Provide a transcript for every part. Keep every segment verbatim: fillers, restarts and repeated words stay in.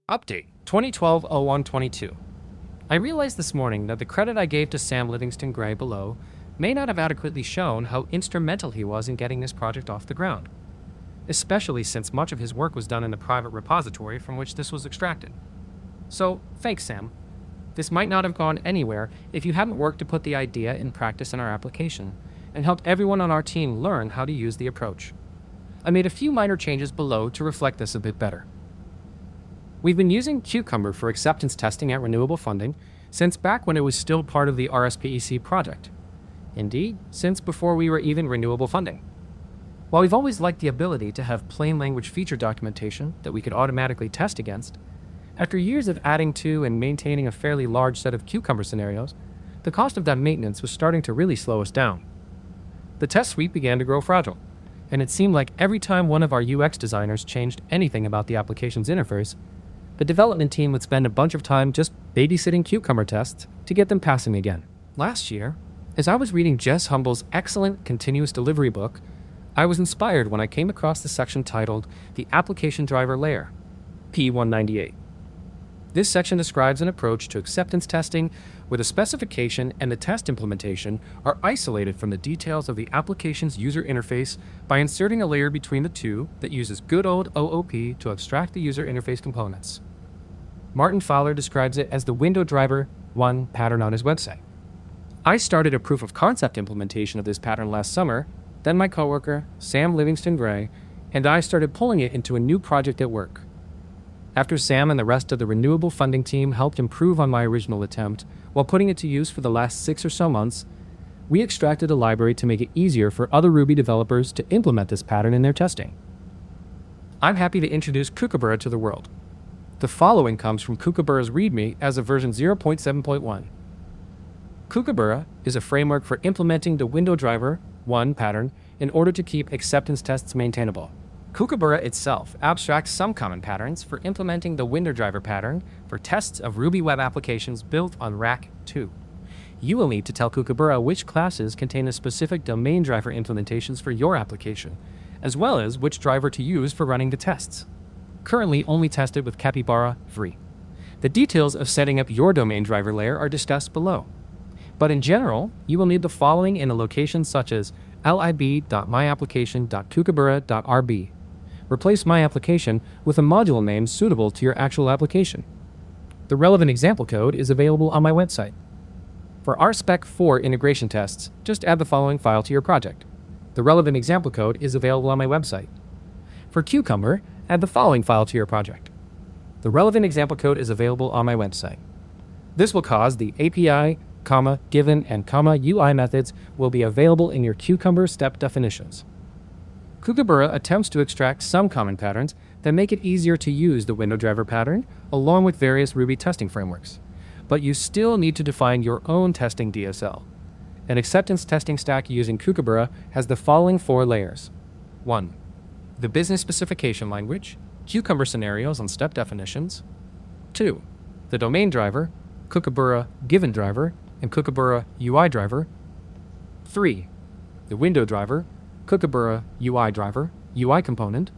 Update twenty twelve oh one twenty-two. I realized this morning that the credit I gave to Sam Livingston Gray below may not have adequately shown how instrumental he was in getting this project off the ground, especially since much of his work was done in the private repository from which this was extracted. So, thanks, Sam. This might not have gone anywhere if you hadn't worked to put the idea in practice in our application and helped everyone on our team learn how to use the approach. I made a few minor changes below to reflect this a bit better. We've been using Cucumber for acceptance testing at Renewable Funding since back when it was still part of the R S P E C project. Indeed, since before we were even Renewable Funding. While we've always liked the ability to have plain language feature documentation that we could automatically test against, after years of adding to and maintaining a fairly large set of Cucumber scenarios, the cost of that maintenance was starting to really slow us down. The test suite began to grow fragile, and it seemed like every time one of our U X designers changed anything about the application's interface, the development team would spend a bunch of time just babysitting Cucumber tests to get them passing again. Last year, as I was reading Jess Humble's excellent continuous delivery book, I was inspired when I came across the section titled The Application Driver Layer, P one ninety-eight. This section describes an approach to acceptance testing where the specification and the test implementation are isolated from the details of the application's user interface by inserting a layer between the two that uses good old O O P to abstract the user interface components. Martin Fowler describes it as the window driver one pattern on his website. I started a proof of concept implementation of this pattern last summer, then my coworker, Sam Livingston Gray, and I started pulling it into a new project at work. After Sam and the rest of the Renewable Funding team helped improve on my original attempt while putting it to use for the last six or so months, we extracted a library to make it easier for other Ruby developers to implement this pattern in their testing. I'm happy to introduce Kookaburra to the world. The following comes from Kookaburra's README as of version zero point seven point one. Kookaburra is a framework for implementing the window driver one pattern in order to keep acceptance tests maintainable. Kookaburra itself abstracts some common patterns for implementing the window driver pattern for tests of Ruby web applications built on Rack two. You will need to tell Kookaburra which classes contain the specific domain driver implementations for your application, as well as which driver to use for running the tests. Currently only tested with Capybara free. The details of setting up your domain driver layer are discussed below. But in general, you will need the following in a location such as lib.myapplication.kookaburra.rb. Replace my application with a module name suitable to your actual application. The relevant example code is available on my website. For R spec four integration tests, just add the following file to your project. The relevant example code is available on my website. For Cucumber, add the following file to your project. The relevant example code is available on my website. This will cause the A P I, comma, given, and comma U I methods will be available in your Cucumber step definitions. Kookaburra attempts to extract some common patterns that make it easier to use the window driver pattern along with various Ruby testing frameworks, but you still need to define your own testing D S L. An acceptance testing stack using Kookaburra has the following four layers. one. The business specification language, Cucumber scenarios and step definitions. two. The domain driver, Kookaburra given driver, and Kookaburra U I driver. three. The window driver, Kookaburra U I driver, U I component.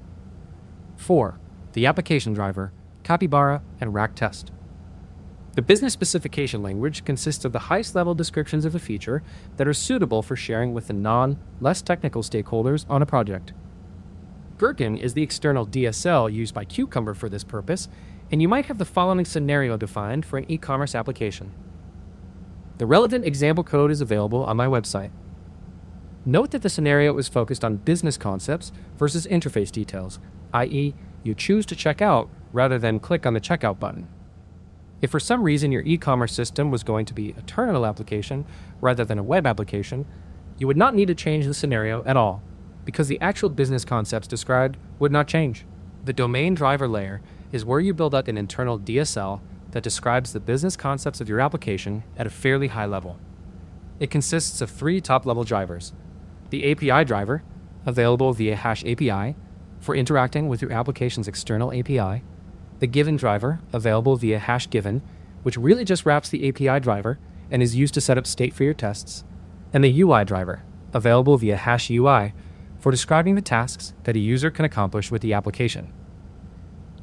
four. The application driver, Capybara, and Rack test. The business specification language consists of the highest level descriptions of a feature that are suitable for sharing with the non, less technical stakeholders on a project. Gherkin is the external D S L used by Cucumber for this purpose, and you might have the following scenario defined for an e-commerce application. The relevant example code is available on my website. Note that the scenario is focused on business concepts versus interface details, that is, you choose to check out rather than click on the checkout button. If for some reason your e-commerce system was going to be a terminal application rather than a web application, you would not need to change the scenario at all, because the actual business concepts described would not change. The domain driver layer is where you build out an internal D S L that describes the business concepts of your application at a fairly high level. It consists of three top-level drivers. The A P I driver, available via hash A P I, for interacting with your application's external A P I. The given driver, available via hash given, which really just wraps the A P I driver and is used to set up state for your tests. And the U I driver, available via hash U I, for describing the tasks that a user can accomplish with the application.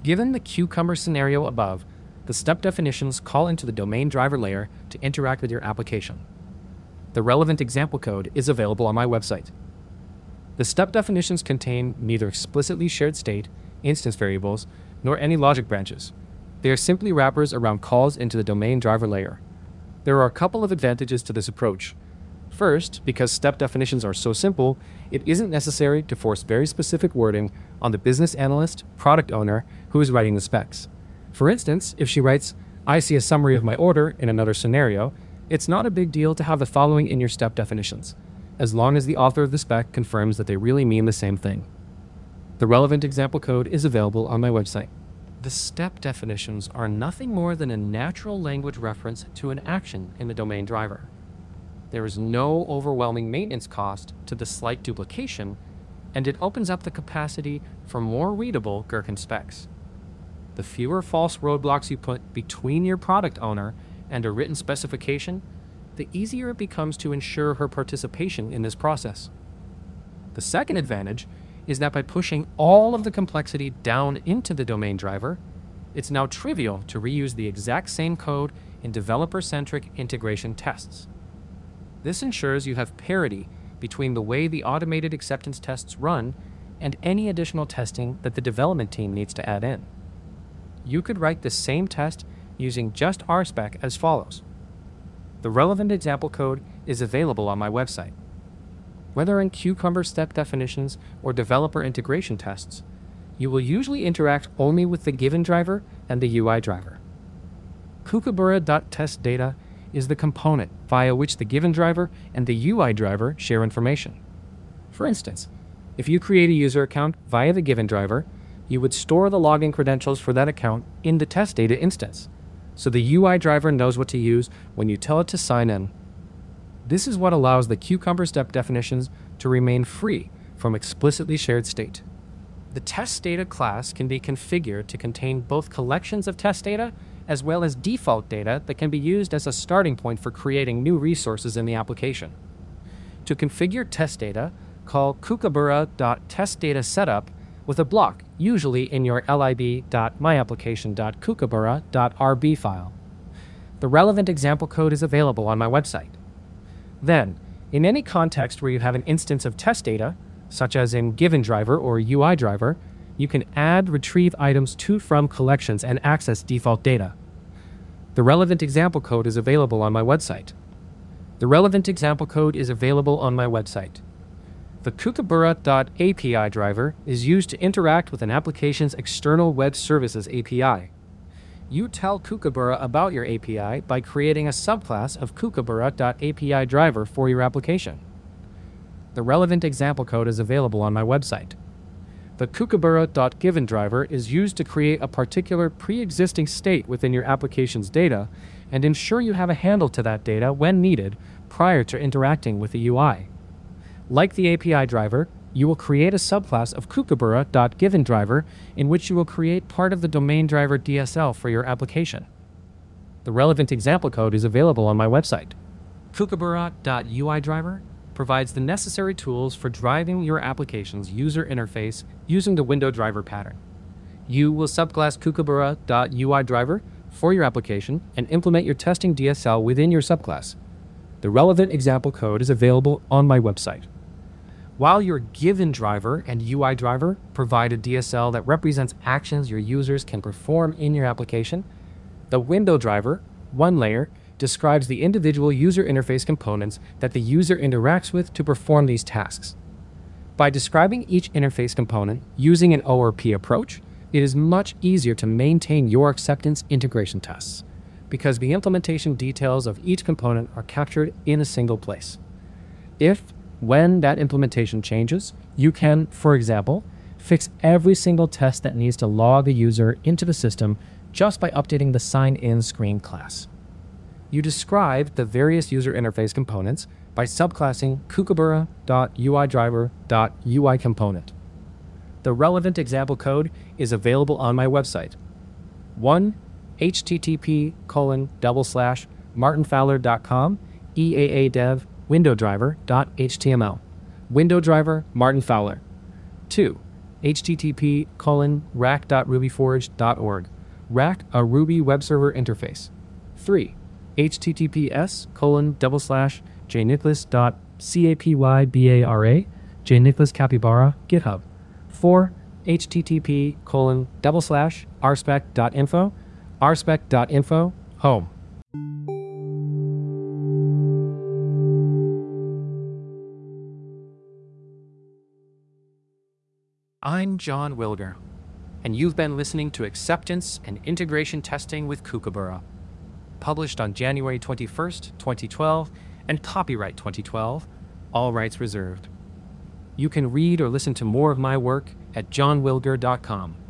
Given the Cucumber scenario above, the step definitions call into the domain driver layer to interact with your application. The relevant example code is available on my website. The step definitions contain neither explicitly shared state, instance variables, nor any logic branches. They are simply wrappers around calls into the domain driver layer. There are a couple of advantages to this approach. First, because step definitions are so simple, it isn't necessary to force very specific wording on the business analyst, product owner, who is writing the specs. For instance, if she writes, "I see a summary of my order" in another scenario, it's not a big deal to have the following in your step definitions, as long as the author of the spec confirms that they really mean the same thing. The relevant example code is available on my website. The step definitions are nothing more than a natural language reference to an action in the domain driver. There is no overwhelming maintenance cost to the slight duplication, and it opens up the capacity for more readable Gherkin specs. The fewer false roadblocks you put between your product owner and a written specification, the easier it becomes to ensure her participation in this process. The second advantage is that by pushing all of the complexity down into the domain driver, it's now trivial to reuse the exact same code in developer-centric integration tests. This ensures you have parity between the way the automated acceptance tests run and any additional testing that the development team needs to add in. You could write the same test using just R spec as follows. The relevant example code is available on my website. Whether in Cucumber step definitions or developer integration tests, you will usually interact only with the given driver and the U I driver. Kookaburra.testData is the component via which the given driver and the U I driver share information. For instance, if you create a user account via the given driver, you would store the login credentials for that account in the test data instance, so the U I driver knows what to use when you tell it to sign in. This is what allows the Cucumber step definitions to remain free from explicitly shared state. The test data class can be configured to contain both collections of test data as well as default data that can be used as a starting point for creating new resources in the application. To configure test data, call kookaburra.testDataSetup with a block, usually in your lib.myapplication.kookaburra.rb file. The relevant example code is available on my website. Then, in any context where you have an instance of test data, such as in given driver or U I driver, you can add retrieve items to from collections and access default data. The relevant example code is available on my website. The relevant example code is available on my website. The Kookaburra.api driver is used to interact with an application's external web services A P I. You tell Kookaburra about your A P I by creating a subclass of Kookaburra.api driver for your application. The relevant example code is available on my website. The Kookaburra.given driver is used to create a particular pre-existing state within your application's data and ensure you have a handle to that data when needed prior to interacting with the U I. Like the A P I driver, you will create a subclass of Kookaburra.given driver in which you will create part of the domain driver D S L for your application. The relevant example code is available on my website. Kookaburra.ui driver provides the necessary tools for driving your application's user interface using the window driver pattern. You will subclass Kookaburra.ui driver for your application and implement your testing D S L within your subclass. The relevant example code is available on my website. While your given driver and U I driver provide a D S L that represents actions your users can perform in your application, the window driver, one layer, describes the individual user interface components that the user interacts with to perform these tasks. By describing each interface component using an O R P approach, it is much easier to maintain your acceptance integration tests, because the implementation details of each component are captured in a single place. If, when that implementation changes, you can, for example, fix every single test that needs to log a user into the system just by updating the sign-in screen class. You describe the various user interface components by subclassing Kookaburra.uidriver.uiComponent. The relevant example code is available on my website. one http colon double slash martinfowler.com eaadev window driver.html. Window driver Martin Fowler. two http colon rack.rubyforge.org. Rack, a Ruby web server interface. three. https colon double slash jnicholas.capybara, jnicholas capybara, GitHub. four. http colon double slash rspec.info, rspec.info, home. I'm John Wilger, and you've been listening to Acceptance and Integration Testing with Kookaburra, published on January twenty-first, twenty twelve, and copyright twenty twelve, all rights reserved. You can read or listen to more of my work at john wilger dot com.